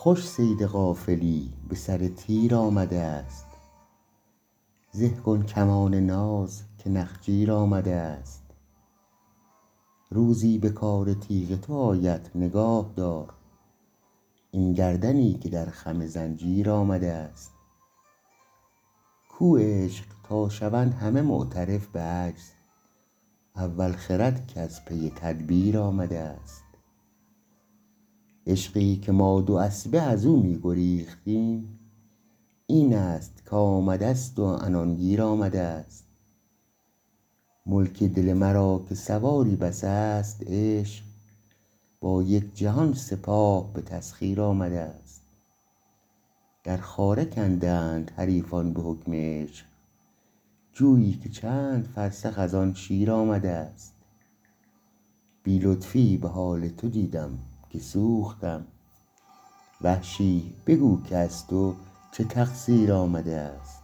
خوش صید غافلی به سر تیر آمده است. زه کن کمان ناز که نخجیر آمده است. روزی به کار تیغ تو آید نگاه دار، این گردنی که در خم زنجیر آمده است. کو عشق تا شوند همه معترف به عجز، اول خرد کز پی تدبیر آمده است. عشقی که ما دو اسبه از او می گریختیم، این است کآمده است و عنان گیر آمده است. ملک دل مرا که سواری بس است، عشق با یک جهان سپاه به تسخیر آمده است. در خاره کندند حریفان به حکم عشق، جویی که چند فرسخ از آن شیر آمده است. بی لطفی به حال تو دیدم که سوختم، وحشی بگو که از تو چه تقصیر آمده است.